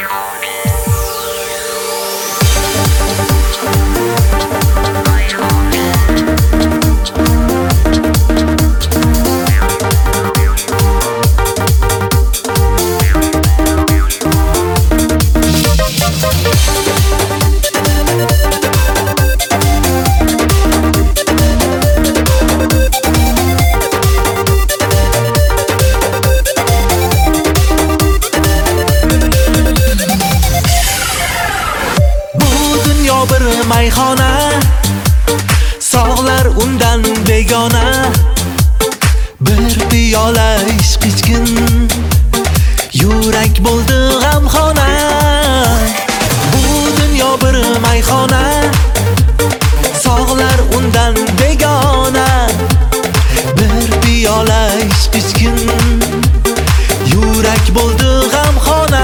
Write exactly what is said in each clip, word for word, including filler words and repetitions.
bir mayxona, sog'lar undan begona. Bir piyola ishq ichgin, yurak bo'ldi g'amxona. Bu dunyo bir mayxona, sog'lar undan begona. Bir piyola ishq ichgin, yurak bo'ldi g'amxona.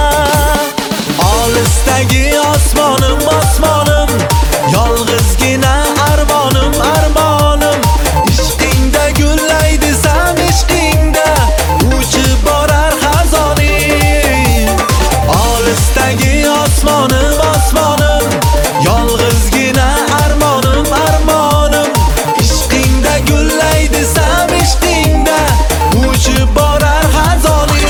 Olisdagi osmonim, osmonim, yolg'izgina armonim, armonim. Ishqingda gullay desam, ishqingda uchib borar xazoning. Olisdagi osmonim, osmonim, yolg'izgina armonim, armonim. Ishqingda gullay desam, ishqingda uchib borar xazoning.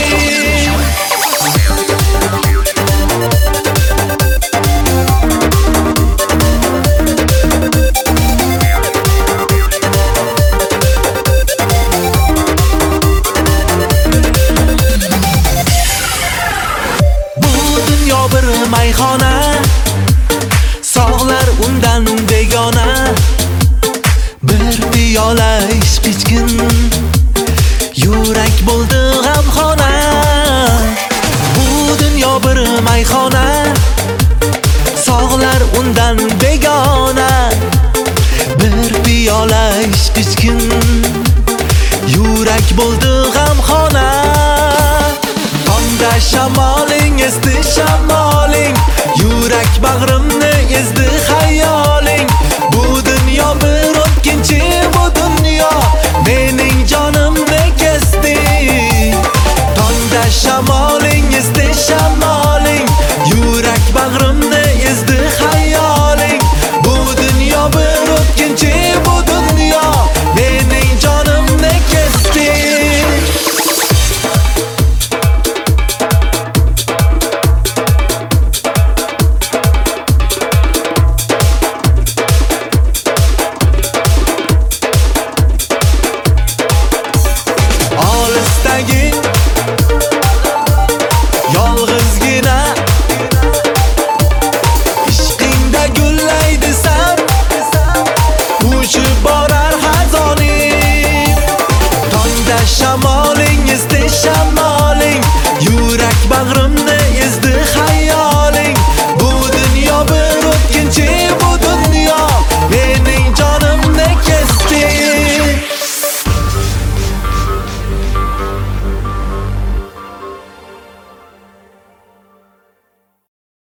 Bir mayxona, sog'lar undan begona. Bir piyola ishq ichgin, yurak bo'ldi g'amxona. Bu dunyo bir mayxona, sog'lar undan begona. Bir piyola ishq ichgin, yurak bo'ldi g'amxona. Tongda shamoling esdi, shamoling, yurak bag'rimni ezdi xayoling. Bu dunyo bir o'tkinchi, bu dunyo mening jonimni kesdi. Tongda shamoling esdi, shamoling, yurak bag'rimni ezdi xayoling. Bu dunyo bir o'tkinchi, bu dunyo mening jonimni kesdi. Olisdagi yolg'iz